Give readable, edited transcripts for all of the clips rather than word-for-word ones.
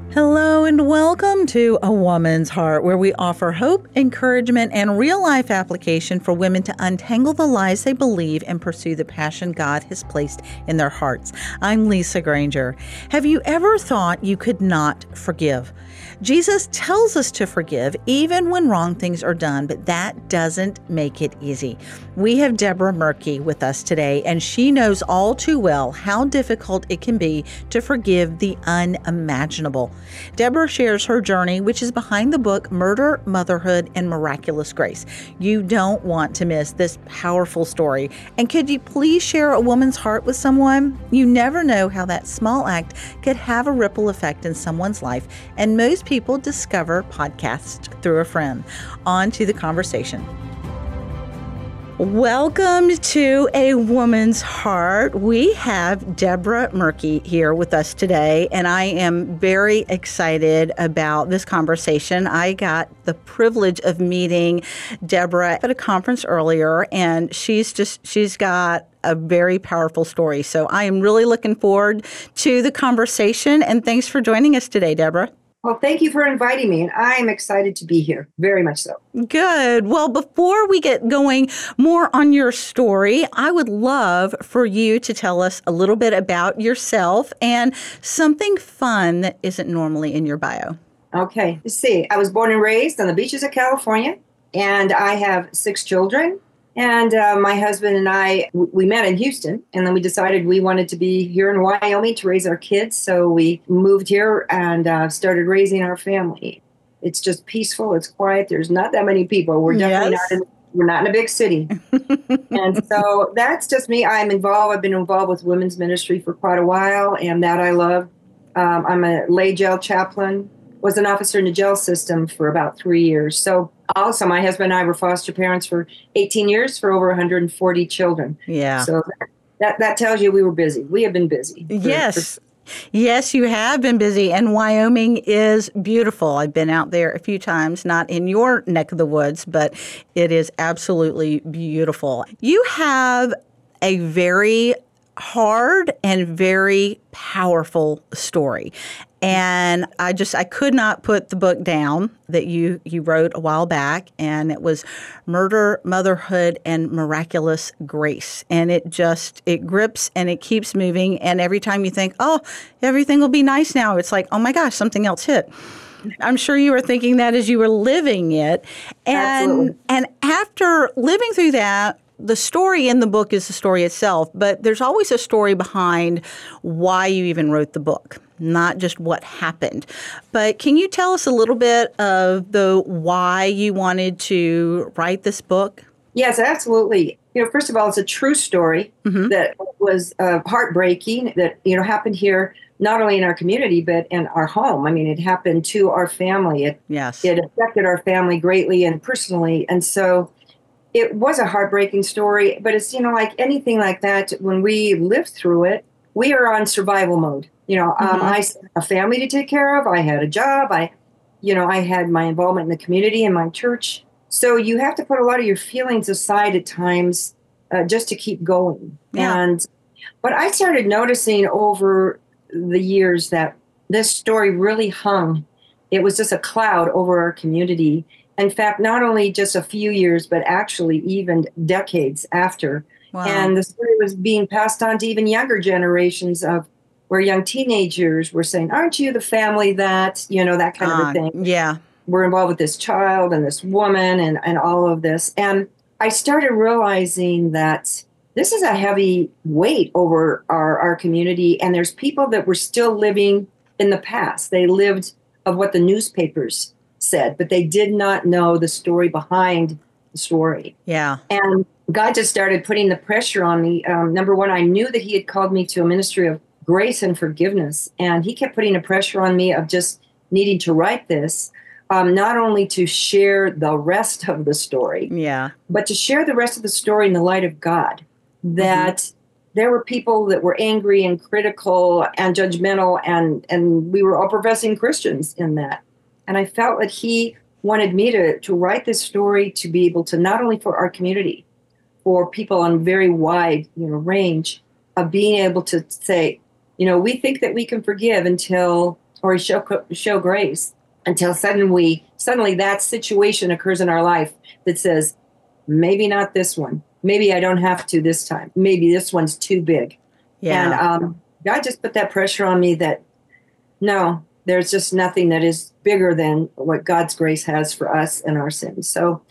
Hello and welcome to A Woman's Heart, where we offer hope, encouragement, and real-life application for women to untangle the lies they believe and pursue the passion God has placed in their hearts. I'm Lisa Granger. Have you ever thought you could not forgive? Jesus tells us to forgive even when wrong things are done, but that doesn't make it easy. We have Deborah Murky with us today, and she knows all too well how difficult it can be to forgive the unimaginable. Deborah shares her journey, which is behind the book Murder, Motherhood, and Miraculous Grace. You don't want to miss this powerful story. And could you please share a woman's heart with someone? You never know how that small act could have a ripple effect in someone's life, and most people discover podcasts through a friend. On to the conversation. Welcome to A Woman's Heart. We have Deborah Murky here with us today, and I am very excited about this conversation. I got the privilege of meeting Deborah at a conference earlier, and she's got a very powerful story. So I am really looking forward to the conversation, and thanks for joining us today, Deborah. Well, thank you for inviting me, and I am excited to be here, very much so. Good. Well, before we get going more on your story, I would love for you to tell us a little bit about yourself and something fun that isn't normally in your bio. Okay. Let's see. I was born and raised on the beaches of California, and I have 6 children. And my husband and I, we met in Houston, and then we decided we wanted to be here in Wyoming to raise our kids. So we moved here and started raising our family. It's just peaceful. It's quiet. There's not that many people. We're definitely we're not in a big city. And so that's just me. I'm involved. I've been involved with women's ministry for quite a while, and that I love. I'm a lay jail chaplain, was an officer in the jail system for about 3 years. So also, my husband and I were foster parents for 18 years for over 140 children. Yeah. So that tells you we were busy. We have been busy. Yes, you have been busy, and Wyoming is beautiful. I've been out there a few times, not in your neck of the woods, but it is absolutely beautiful. You have a very hard and very powerful story. And I I could not put the book down that you wrote a while back, and it was Murder, Motherhood, and Miraculous Grace. And it grips and it keeps moving. And every time you think, oh, everything will be nice now, it's like, oh my gosh, something else hit. I'm sure you were thinking that as you were living it. Absolutely. And after living through that, the story in the book is the story itself, but there's always a story behind why you even wrote the book, not just what happened. But can you tell us a little bit of the why you wanted to write this book? Yes, absolutely. First of all, it's a true story that was heartbreaking that, happened here, not only in our community, but in our home. I mean, it happened to our family. It affected our family greatly and personally. And so it was a heartbreaking story, but it's, like anything like that, when we live through it, we are on survival mode. I had a family to take care of. I had a job. I had my involvement in the community and my church. So you have to put a lot of your feelings aside at times just to keep going. Yeah. But I started noticing over the years that this story really hung. It was just a cloud over our community. In fact, not only just a few years, but actually even decades after. Wow. And the story was being passed on to even younger generations of where young teenagers were saying, aren't you the family that, that kind of a thing. Yeah. We're involved with this child and this woman and all of this. And I started realizing that this is a heavy weight over our community. And there's people that were still living in the past. They lived of what the newspapers said, but they did not know the story behind the story. Yeah. And God just started putting the pressure on me. Number one, I knew that he had called me to a ministry of grace and forgiveness. And he kept putting a pressure on me of just needing to write this, not only to share the rest of the story, but to share the rest of the story in the light of God, that there were people that were angry and critical and judgmental, and we were all professing Christians in that. And I felt that he wanted me to write this story to be able to, not only for our community, for people on very wide range, of being able to say, we think that we can forgive until or show grace until suddenly that situation occurs in our life that says, maybe not this one. Maybe I don't have to this time. Maybe this one's too big. Yeah. And God just put that pressure on me that no, there's just nothing that is bigger than what God's grace has for us and our sins. So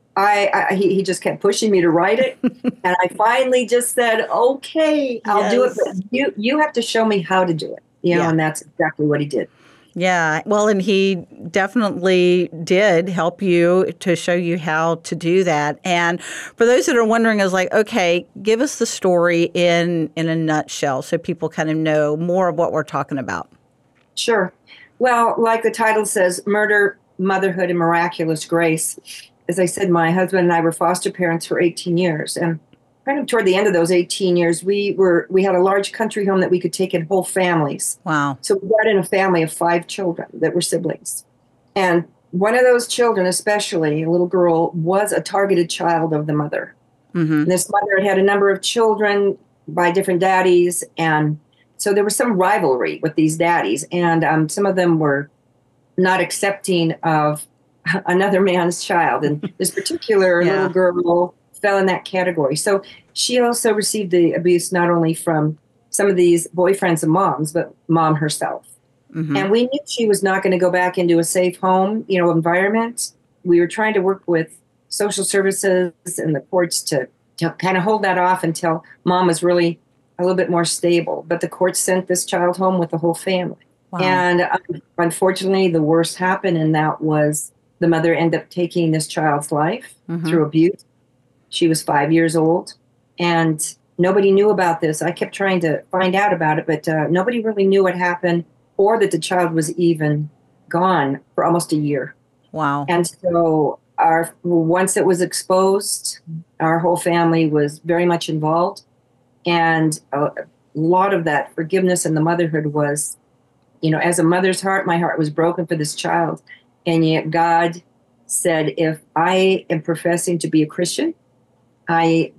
he just kept pushing me to write it. And I finally just said, okay, I'll do it. But you have to show me how to do it. And that's exactly what he did. Yeah. Well, and he definitely did help you to show you how to do that. And for those that are wondering, is like, okay, give us the story in a nutshell so people kind of know more of what we're talking about. Sure. Well, like the title says, Murder, Motherhood, and Miraculous Grace. As I said, my husband and I were foster parents for 18 years. And kind of toward the end of those 18 years, we had a large country home that we could take in whole families. Wow. So we got in a family of 5 children that were siblings. And one of those children, especially a little girl, was a targeted child of the mother. Mm-hmm. This mother had a number of children by different daddies. And so there was some rivalry with these daddies. And some of them were not accepting of another man's child. And this particular little girl fell in that category. So she also received the abuse not only from some of these boyfriends and moms, but mom herself. Mm-hmm. And we knew she was not going to go back into a safe home, environment. We were trying to work with social services and the courts to kind of hold that off until mom was really a little bit more stable. But the courts sent this child home with the whole family. Wow. And unfortunately, the worst happened, and that was the mother ended up taking this child's life through abuse. She was 5 years old, and nobody knew about this. I kept trying to find out about it, but nobody really knew what happened or that the child was even gone for almost a year. Wow. And so once it was exposed, our whole family was very much involved. And a lot of that forgiveness and the motherhood was, as a mother's heart, my heart was broken for this child. And yet God said, if I am professing to be a Christian, I'm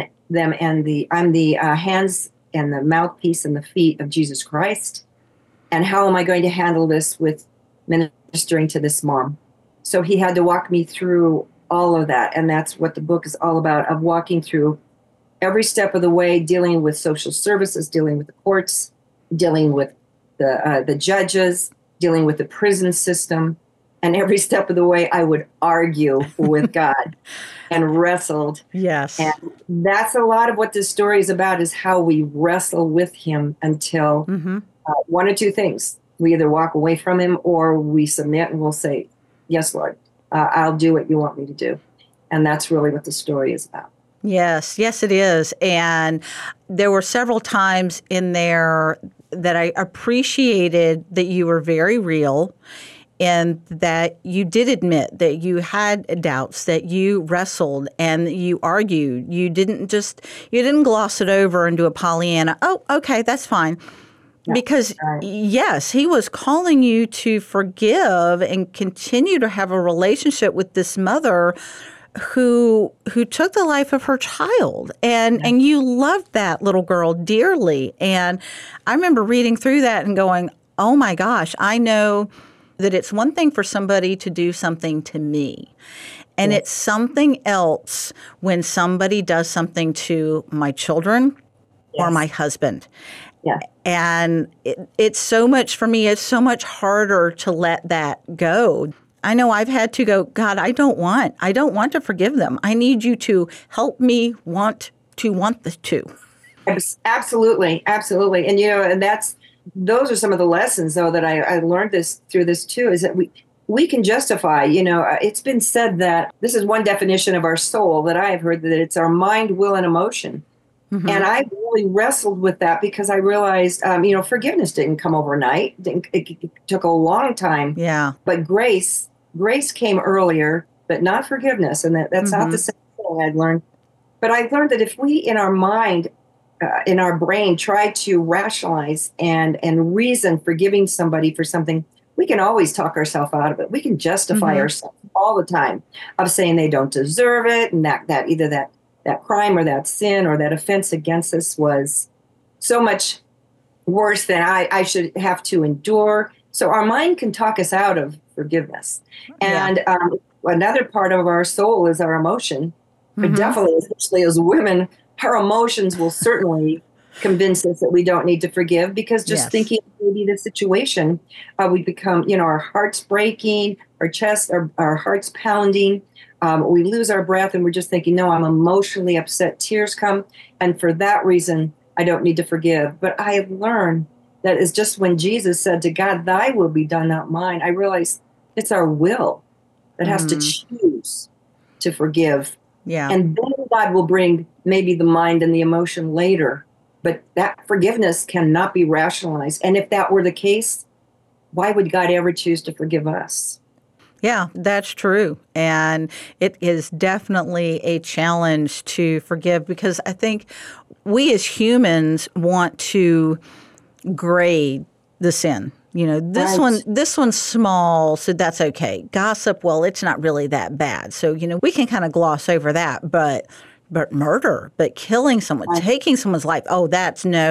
the hands and the mouthpiece and the feet of Jesus Christ. And how am I going to handle this with ministering to this mom? So he had to walk me through all of that. And that's what the book is all about, of walking through every step of the way, dealing with social services, dealing with the courts, dealing with the judges, dealing with the prison system. And every step of the way, I would argue with God and wrestled. Yes. And that's a lot of what this story is about, is how we wrestle with him until one or two things. We either walk away from him or we submit and we'll say, yes, Lord, I'll do what you want me to do. And that's really what the story is about. Yes, it is. And there were several times in there that I appreciated that you were very real, and that you did admit that you had doubts, that you wrestled and you argued. You didn't gloss it over and do a Pollyanna. Oh, okay, that's fine. Yeah, because yes, he was calling you to forgive and continue to have a relationship with this mother who took the life of her child. And you loved that little girl dearly. And I remember reading through that and going, oh my gosh, I know that it's one thing for somebody to do something to me, and it's something else when somebody does something to my children or my husband. Yeah. And it's so much, for me, it's so much harder to let that go. I know I've had to go, God, I don't want to forgive them. I need you to help me want the two. Absolutely. Absolutely. And, and those are some of the lessons, though, that I learned through this, too, is that we can justify, it's been said that this is one definition of our soul that I have heard, that it's our mind, will, and emotion. Mm-hmm. And I really wrestled with that because I realized, forgiveness didn't come overnight. It took a long time. Yeah. But grace came earlier, but not forgiveness. And that's not the same thing I'd learned. But I learned that if we, in our mind, in our brain, try to rationalize and reason forgiving somebody for something, we can always talk ourselves out of it. We can justify ourselves all the time of saying they don't deserve it, and that either that crime or that sin or that offense against us was so much worse than I should have to endure. So our mind can talk us out of forgiveness. Yeah. And another part of our soul is our emotion. But definitely, especially as women, our emotions will certainly convince us that we don't need to forgive, because just Yes. thinking maybe the situation, we become, our heart's breaking, our chest, our heart's pounding. We lose our breath and we're just thinking, no, I'm emotionally upset. Tears come. And for that reason, I don't need to forgive. But I have learned that is just when Jesus said to God, thy will be done, not mine. I realized it's our will that has to choose to forgive. Yeah. And then God will bring maybe the mind and the emotion later. But that forgiveness cannot be rationalized. And if that were the case, why would God ever choose to forgive us? Yeah, that's true. And it is definitely a challenge to forgive, because I think we as humans want to grade the sin. This one's small, so that's okay. Gossip, well, it's not really that bad. So, we can kind of gloss over that, but murder, but killing someone, taking someone's life, oh, that's no.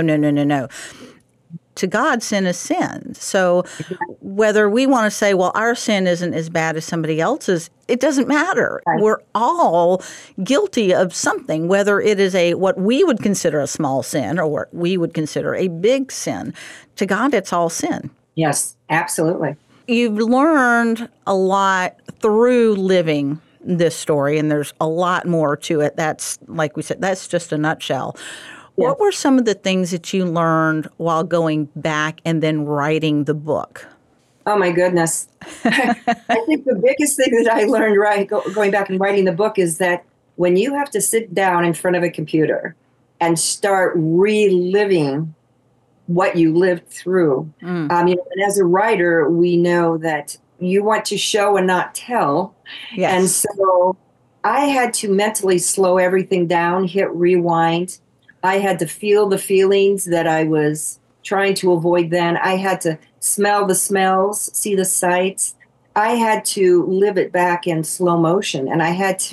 To God, sin is sin. So whether we want to say, well, our sin isn't as bad as somebody else's, it doesn't matter. Right. We're all guilty of something, whether it is what we would consider a small sin or what we would consider a big sin. To God, it's all sin. Yes, absolutely. You've learned a lot through living this story, and there's a lot more to it. That's, like we said, that's just a nutshell. Yeah. What were some of the things that you learned while going back and then writing the book? Oh, my goodness. I think the biggest thing that I learned going back and writing the book is that when you have to sit down in front of a computer and start reliving what you lived through, and as a writer, we know that you want to show and not tell. Yes. And so I had to mentally slow everything down, hit rewind. I had to feel the feelings that I was trying to avoid then. I had to smell the smells, see the sights. I had to live it back in slow motion. And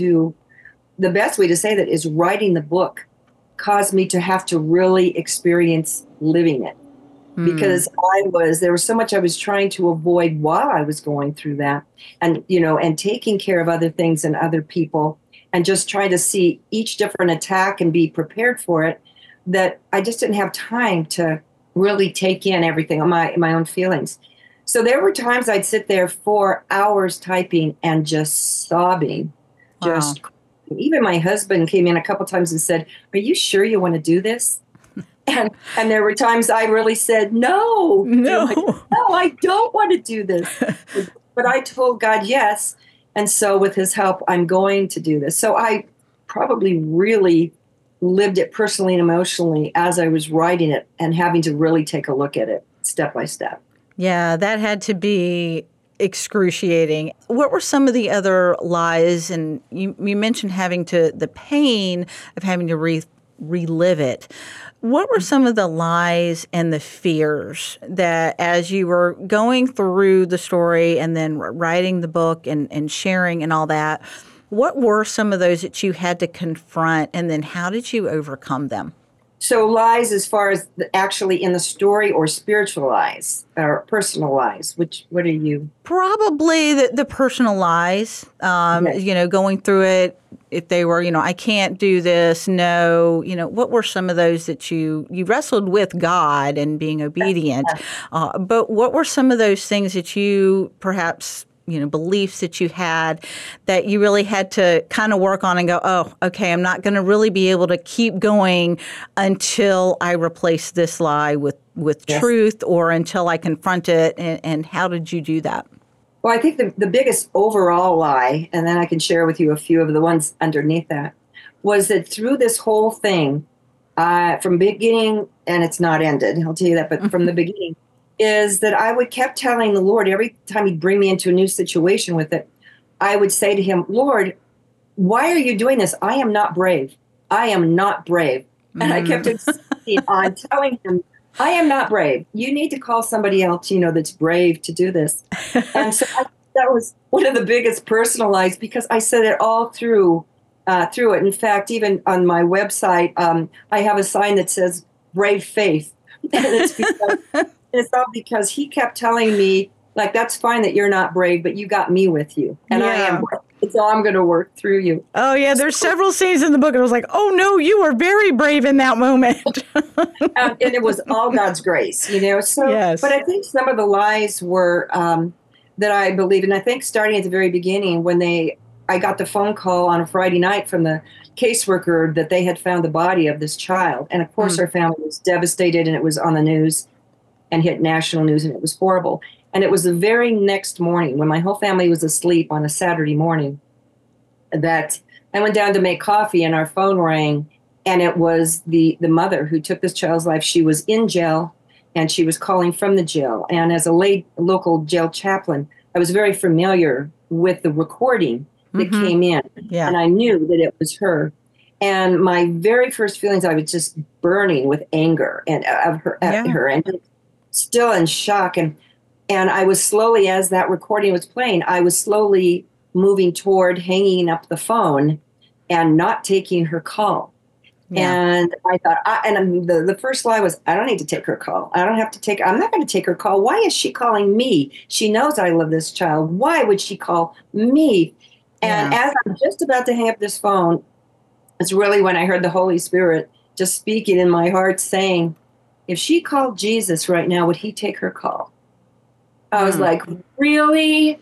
the best way to say that is writing the book caused me to have to really experience living it. Because there was so much I was trying to avoid while I was going through that, and taking care of other things and other people, and just trying to see each different attack and be prepared for it, that I just didn't have time to really take in everything on my own feelings. So there were times I'd sit there for hours typing and just sobbing. Wow. Even my husband came in a couple times and said, "Are you sure you want to do this?" And there were times I really said, no, I don't want to do this. But I told God yes. And so with his help, I'm going to do this. So I probably really lived it personally and emotionally as I was writing it, and having to really take a look at it step by step. Yeah, that had to be excruciating. What were some of the other lies? And you mentioned the pain of having to relive it. What were some of the lies and the fears that, as you were going through the story and then writing the book and sharing and all that, what were some of those that you had to confront, and then how did you overcome them? So lies as far as actually in the story, or spiritual lies or personal lies? What are you? Probably the personal lies, Okay. Going through it. If they were, I can't do this, no, what were some of those that you wrestled with God and being obedient? But what were some of those things that you perhaps, beliefs that you had that you really had to kind of work on and go, oh, okay, I'm not going to really be able to keep going until I replace this lie with truth, or until I confront it. And how did you do that? Well, I think the biggest overall lie, and then I can share with you a few of the ones underneath that, was that through this whole thing, from beginning, and it's not ended, I'll tell you that, but from the beginning, is that I kept telling the Lord, every time he'd bring me into a new situation with it, I would say to him, Lord, why are you doing this? I am not brave. I am not brave. And I kept insisting on telling him, I am not brave. You need to call somebody else, that's brave to do this. And so that was one of the biggest personal lies, because I said it all through it. In fact, even on my website, I have a sign that says "Brave Faith," and it's because it's all because he kept telling me, like, that's fine that you're not brave, but you got me with you. And I am brave. So I'm going to work through you. Oh, yeah. There's several scenes in the book. And I was like, oh, no, you were very brave in that moment. And it was all God's grace, So, yes. But I think some of the lies were that I believe, and I think starting at the very beginning when I got the phone call on a Friday night from the caseworker that they had found the body of this child. And of course, our family was devastated, and it was on the news and hit national news, and it was horrible. And it was the very next morning when my whole family was asleep on a Saturday morning that I went down to make coffee, and our phone rang, and it was the mother who took this child's life. She was in jail, and she was calling from the jail. And as a local jail chaplain, I was very familiar with the recording that came in, and I knew that it was her. And my very first feelings, I was just burning with anger and of her, at her, and still in shock. And I was slowly, as that recording was playing, I was slowly moving toward hanging up the phone and not taking her call. Yeah. And I thought, the first lie was, I don't need to take her call. I don't have to take, I'm not going to take her call. Why is she calling me? She knows I love this child. Why would she call me? And as I'm just about to hang up this phone, it's really when I heard the Holy Spirit just speaking in my heart saying, if she called Jesus right now, would he take her call? I was like, really?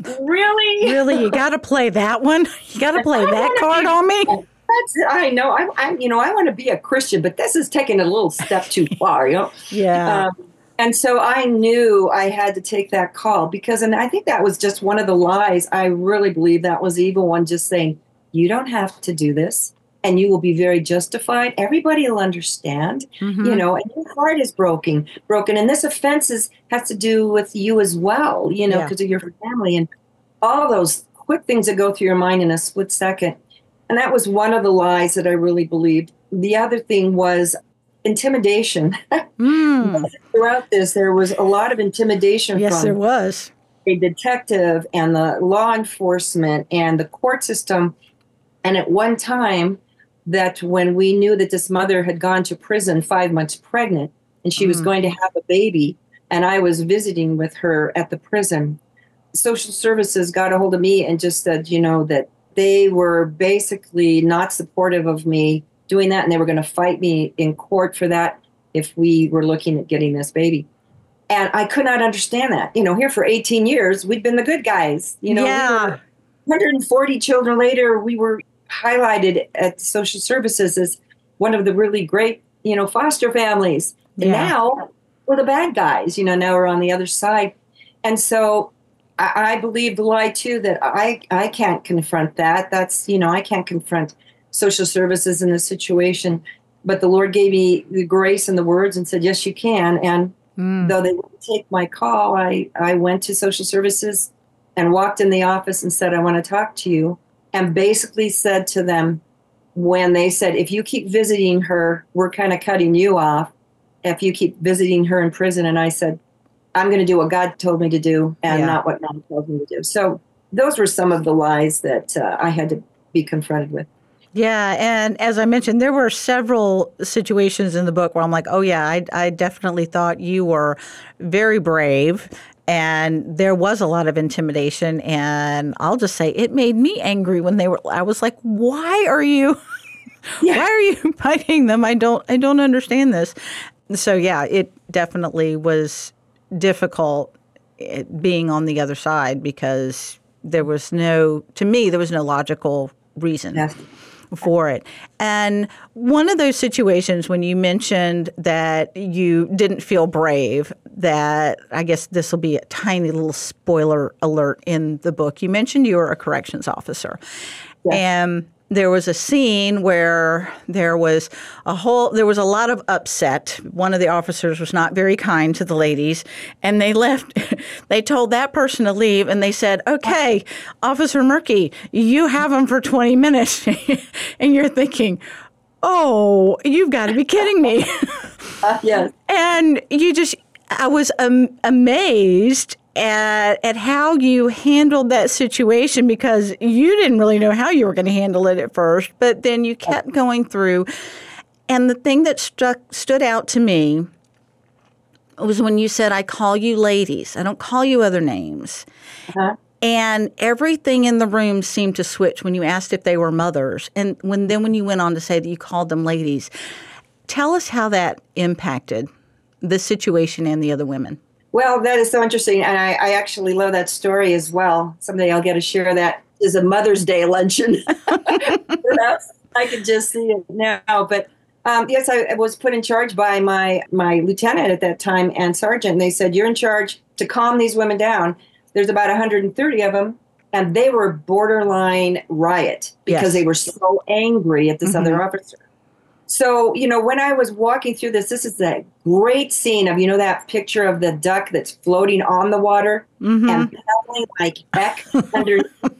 Really? You got to play that one? You got to play that card on me? I know. I want to be a Christian, but this is taking a little step too far, Yeah. And so I knew I had to take that call because, and I think that was just one of the lies. I really believe that was evil one, just saying, you don't have to do this and you will be very justified. Everybody will understand, and your heart is broken. And this offense has to do with you as well, because of your family and all those quick things that go through your mind in a split second. And that was one of the lies that I really believed. The other thing was intimidation. Throughout this, there was a lot of intimidation. Yes, from there was. A detective and the law enforcement and the court system. And at one time, that when we knew that this mother had gone to prison 5 months pregnant and she was going to have a baby, and I was visiting with her at the prison, social services got a hold of me and just said, that they were basically not supportive of me doing that, and they were going to fight me in court for that if we were looking at getting this baby. And I could not understand that. Here for 18 years, we'd been the good guys. We were 140 children later, we were highlighted at social services as one of the really great, foster families. And now we're the bad guys. Now we're on the other side. And so I believe the lie, too, that I can't confront that. That's, I can't confront social services in this situation. But the Lord gave me the grace and the words and said, yes, you can. And though they wouldn't take my call, I went to social services and walked in the office and said, I want to talk to you. And basically said to them, when they said, if you keep visiting her, we're kind of cutting you off. If you keep visiting her in prison. And I said, I'm going to do what God told me to do and not what man told me to do. So those were some of the lies that I had to be confronted with. Yeah. And as I mentioned, there were several situations in the book where I'm like, oh, yeah, I definitely thought you were very brave. And there was a lot of intimidation. And I'll just say it made me angry when I was like, why are you fighting them? I don't understand this. So, yeah, it definitely was difficult being on the other side because there was no logical reason for it. And one of those situations when you mentioned that you didn't feel brave, that I guess this will be a tiny little spoiler alert in the book. You mentioned you were a corrections officer. Yes. And there was a scene where there was a lot of upset. One of the officers was not very kind to the ladies, and they left. They told that person to leave, and they said, okay, Officer Murky, you have him for 20 minutes. And you're thinking, oh, you've got to be kidding me. Yes. And I was amazed at how you handled that situation because you didn't really know how you were going to handle it at first, but then you kept going through. And the thing that stood out to me was when you said, I call you ladies. I don't call you other names. Uh-huh. And everything in the room seemed to switch when you asked if they were mothers. And when you went on to say that you called them ladies. Tell us how that impacted the situation and the other women. Well, that is so interesting. And I actually love that story as well. Someday I'll get to share that as a Mother's Day luncheon. Perhaps I could just see it now. But yes, I was put in charge by my lieutenant at that time and sergeant. And they said, you're in charge to calm these women down. There's about 130 of them. And they were borderline riot because they were so angry at this other officer. So, when I was walking through this is that great scene of, that picture of the duck that's floating on the water and paddling like heck under.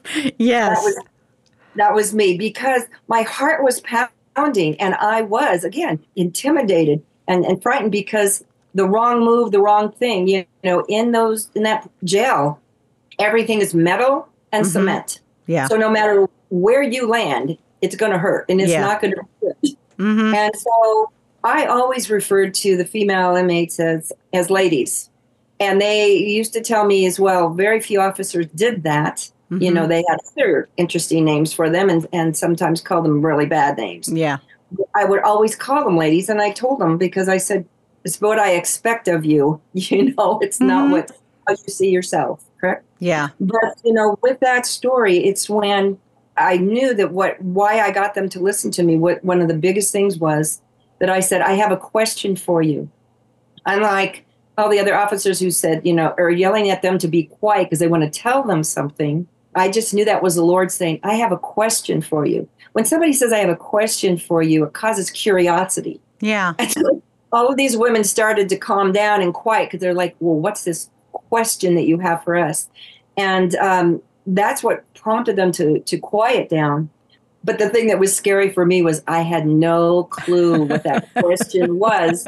Yes. That was me, because my heart was pounding and I was, again, intimidated and frightened because the wrong move, the wrong thing, in that jail, everything is metal and cement. Yeah. So no matter where you land, it's going to hurt and it's not going to hurt. And so I always referred to the female inmates as ladies. And they used to tell me as well, very few officers did that. They had other interesting names for them and sometimes called them really bad names. Yeah. I would always call them ladies. And I told them, because I said, it's what I expect of you. It's not how you see yourself. Correct? Yeah. But, with that story, it's when I knew that why I got them to listen to me. One of the biggest things was that I said, I have a question for you. Unlike all the other officers who said, or yelling at them to be quiet because they want to tell them something, I just knew that was the Lord saying, I have a question for you. When somebody says, I have a question for you, it causes curiosity. Yeah. And so all of these women started to calm down and quiet because they're like, well, what's this question that you have for us? And that's what prompted them to quiet down. But the thing that was scary for me was I had no clue what that question was.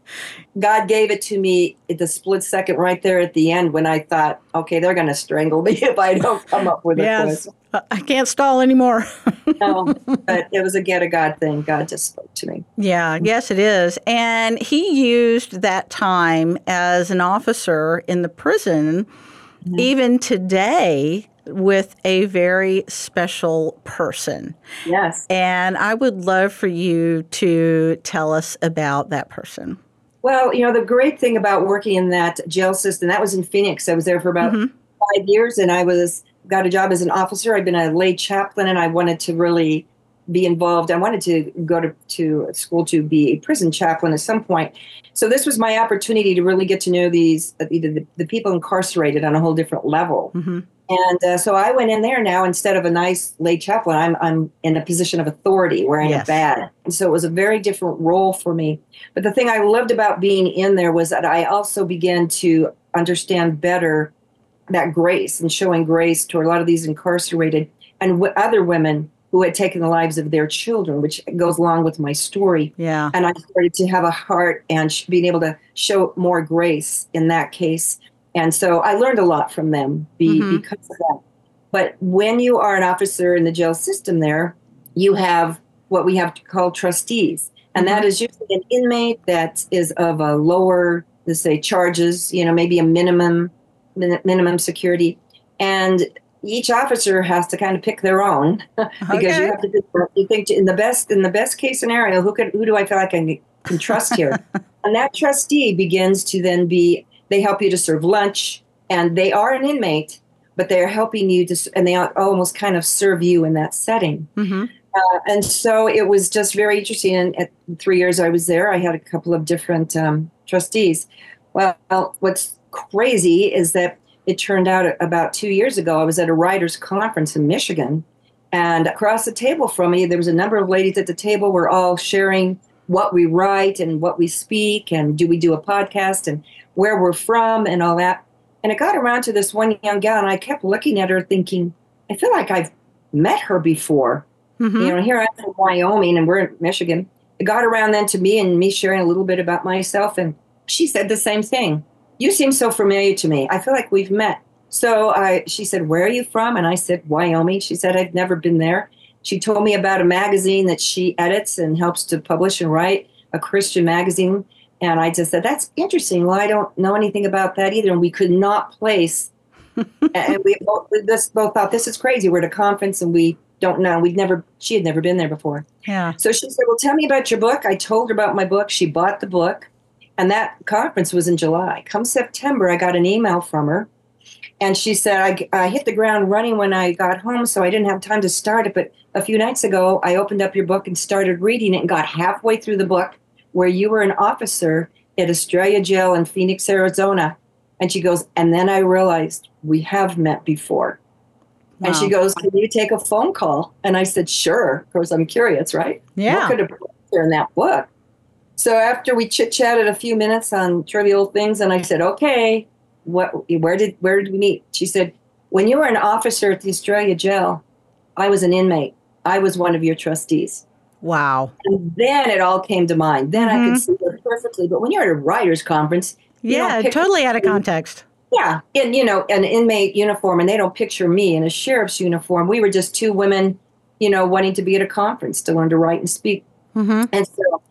God gave it to me at the split second right there at the end when I thought, okay, they're going to strangle me if I don't come up with a question. I can't stall anymore. No, but it was again a God thing. God just spoke to me. Yeah, yes, it is. And he used that time as an officer in the prison, even today, with a very special person. Yes. And I would love for you to tell us about that person. Well, the great thing about working in that jail system, that was in Phoenix. I was there for about 5 years, and I got a job as an officer. I'd been a lay chaplain, and I wanted to really be involved. I wanted to go to school to be a prison chaplain at some point. So this was my opportunity to really get to know these the people incarcerated on a whole different level. And so I went in there now, instead of a nice lay chaplain, I'm in a position of authority wearing a badge. And so it was a very different role for me. But the thing I loved about being in there was that I also began to understand better that grace and showing grace toward a lot of these incarcerated and other women who had taken the lives of their children, which goes along with my story. Yeah. And I started to have a heart and being able to show more grace in that case. And so I learned a lot from them because of that. But when you are an officer in the jail system there, you have what we have called trustees. And that is usually an inmate that is of a lower, let's say, charges, maybe a minimum security. And each officer has to kind of pick their own because you have to you think in the best case scenario, who do I feel like I can trust here? And that trustee begins to then they help you to serve lunch, and they are an inmate, but they're helping you and they almost kind of serve you in that setting. And so it was just very interesting. And at 3 years I was there, I had a couple of different trustees. Well, what's crazy is that it turned out about 2 years ago, I was at a writers' conference in Michigan, and across the table from me, there was a number of ladies at the table. We're all sharing what we write and what we speak, and do we do a podcast, and where we're from, and all that. And it got around to this one young gal, and I kept looking at her thinking, I feel like I've met her before. Here I'm from Wyoming, and we're in Michigan. It got around then to me sharing a little bit about myself, and she said the same thing. You seem so familiar to me. I feel like we've met. So she said, where are you from? And I said, Wyoming. She said, I've never been there. She told me about a magazine that she edits and helps to publish and write, a Christian magazine. And I just said, that's interesting. Well, I don't know anything about that either. And we could not place. And we both thought, this is crazy. We're at a conference and we don't know. She had never been there before. Yeah. So she said, well, tell me about your book. I told her about my book. She bought the book. And that conference was in July. Come September, I got an email from her. And she said, I hit the ground running when I got home, so I didn't have time to start it. But a few nights ago, I opened up your book and started reading it and got halfway through the book where you were an officer at Estrella Jail in Phoenix, Arizona. And she goes, and then I realized we have met before. Wow. And she goes, can you take a phone call? And I said, sure. Of course, I'm curious, right? Yeah. What could have put her in that book? So after we chit-chatted a few minutes on trivial things, and I said, okay, where did we meet? She said, when you were an officer at the Estrella Jail, I was an inmate. I was one of your trustees. Wow. And then it all came to mind. Then I could see her perfectly. But when you're at a writers' conference, yeah, totally out of context. Yeah, in an inmate uniform, and they don't picture me in a sheriff's uniform. We were just two women, wanting to be at a conference to learn to write and speak. Mm-hmm. And so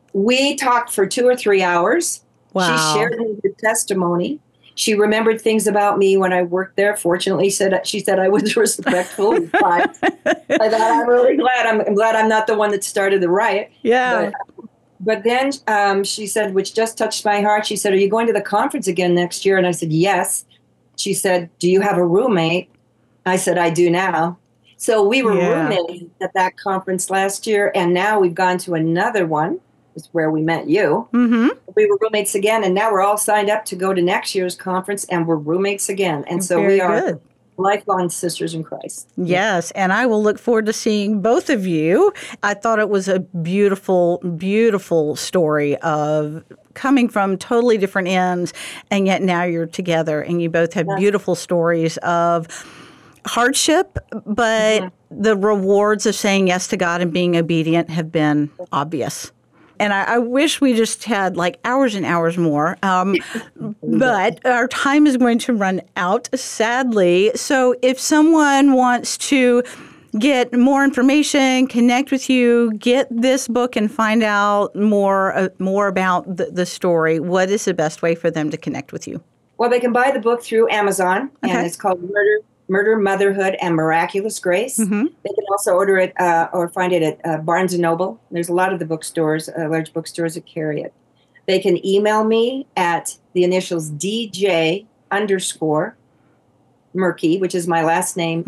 we talked for 2 or 3 hours. Wow. She shared her testimony. She remembered things about me when I worked there. Fortunately, she said I was respectful and fine. I thought, I'm really glad. I'm glad I'm not the one that started the riot. Yeah. But then she said, which just touched my heart, she said, are you going to the conference again next year? And I said, yes. She said, do you have a roommate? I said, I do now. So we were roommates at that conference last year, and now we've gone to another one. Is where we met you. Mm-hmm. We were roommates again, and now we're all signed up to go to next year's conference, and we're roommates again. And so we are lifelong sisters in Christ. Yes, and I will look forward to seeing both of you. I thought it was a beautiful, beautiful story of coming from totally different ends, and yet now you're together, and you both have beautiful stories of hardship, but the rewards of saying yes to God and being obedient have been obvious. And I wish we just had like hours and hours more, but our time is going to run out, sadly. So if someone wants to get more information, connect with you, get this book and find out more about the story, what is the best way for them to connect with you? Well, they can buy the book through Amazon, and it's called Murder, Motherhood, and Miraculous Grace. Mm-hmm. They can also order it or find it at Barnes & Noble. There's a lot of the bookstores, large bookstores that carry it. They can email me at the initials DJ_Merke, which is my last name,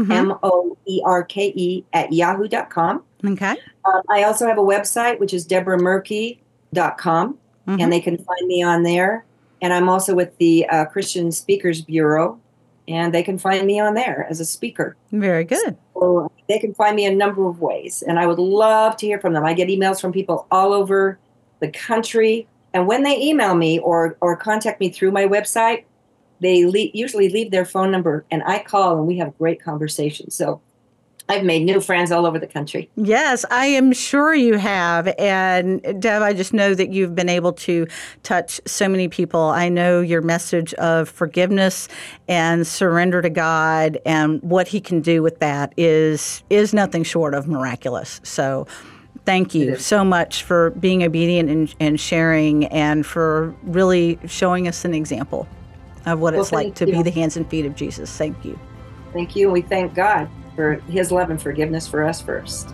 MOERKE @yahoo.com. Okay. I also have a website, which is DeborahMerke.com, and they can find me on there. And I'm also with the Christian Speakers Bureau, and they can find me on there as a speaker. Very good. So they can find me a number of ways, and I would love to hear from them. I get emails from people all over the country, and when they email me or contact me through my website, they usually leave their phone number, and I call, and we have great conversations. So I've made new friends all over the country. Yes, I am sure you have. And Deb, I just know that you've been able to touch so many people. I know your message of forgiveness and surrender to God and what He can do with that is nothing short of miraculous. So thank you so much for being obedient and sharing, and for really showing us an example of what it's like to be the hands and feet of Jesus. Thank you. Thank you. And we thank God for His love and forgiveness for us first.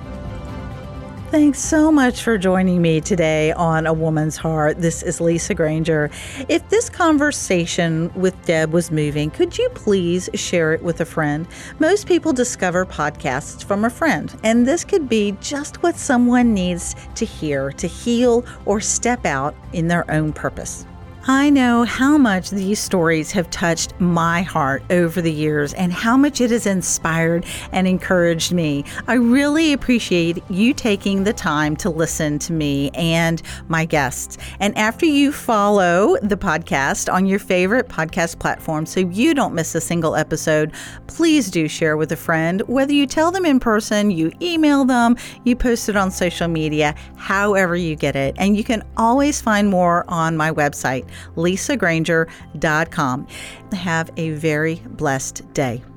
Thanks so much for joining me today on A Woman's Heart. This is Lisa Granger. If this conversation with Deb was moving, could you please share it with a friend? Most people discover podcasts from a friend, and this could be just what someone needs to hear to heal or step out in their own purpose. I know how much these stories have touched my heart over the years and how much it has inspired and encouraged me. I really appreciate you taking the time to listen to me and my guests. And after you follow the podcast on your favorite podcast platform so you don't miss a single episode, please do share with a friend. Whether you tell them in person, you email them, you post it on social media, however you get it. And you can always find more on my website, lisagranger.com. Have a very blessed day.